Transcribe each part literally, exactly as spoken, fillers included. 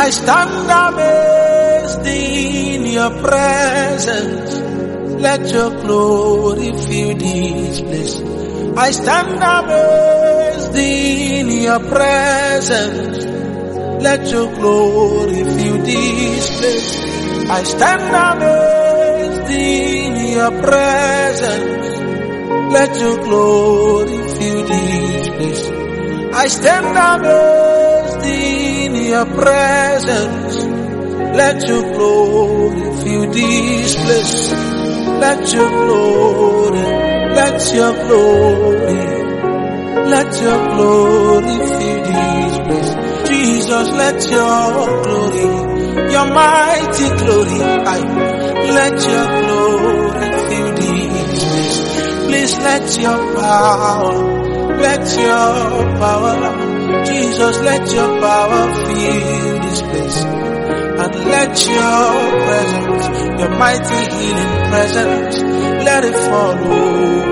I stand amazed in your presence. Let your glory fill this place. I stand amazed in your presence. Let your glory fill this place. I stand amazed in your presence. Let your glory fill this place. I stand amazed in your presence. Let your glory fill this place. Let your glory, let your glory, let your glory fill this place. Jesus, let your glory, your mighty glory, I, let your glory fill this place. Please let your power, let your power, Jesus, let your power fill this place. And let your presence, your mighty healing presence, let it follow.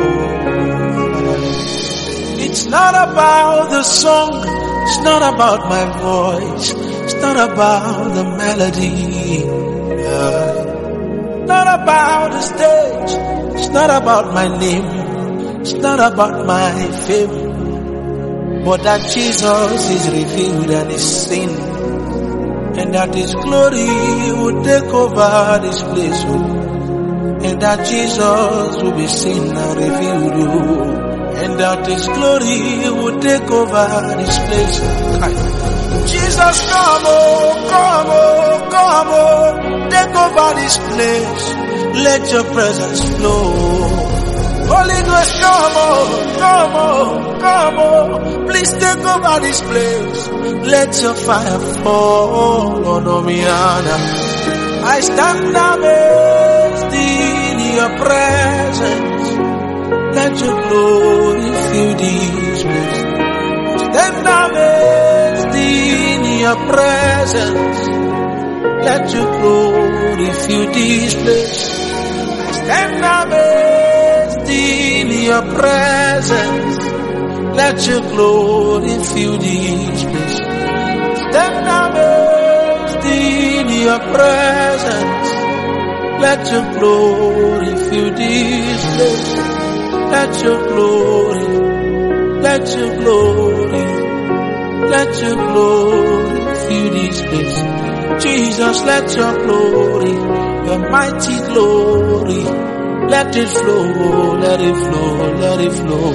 It's not about the song, it's not about my voice, it's not about the melody, uh, not about the stage, it's not about my name, it's not about my fame, but that Jesus is revealed and is seen. And that His glory will take over this place, and that Jesus will be seen and revealed, and that His glory will take over this place. Jesus, come on, come on, come on, take over this place. Let your presence flow. Holy Ghost, come on, come on, come on. Please take over this place. Let your fire fall on Omiana. I stand amazed in your presence. Let your glory fill this place. Stand amazed in your presence. Let your glory fill this place. Stand amazed in your presence. Let your glory fill this place. Stand amazed in your presence. Let your glory fill this place. Let your glory, let your glory, let your glory fill this place. Jesus, let your glory, your mighty glory, let it flow, let it flow, let it flow.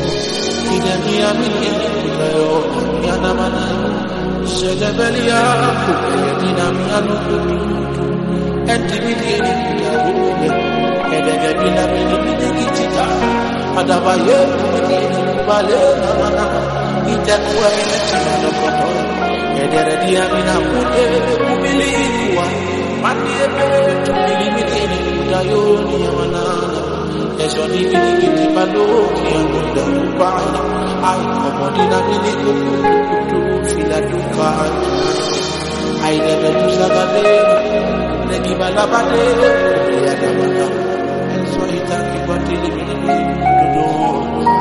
I never do Sagade, Negibalabade, so he thank you for telling me to do.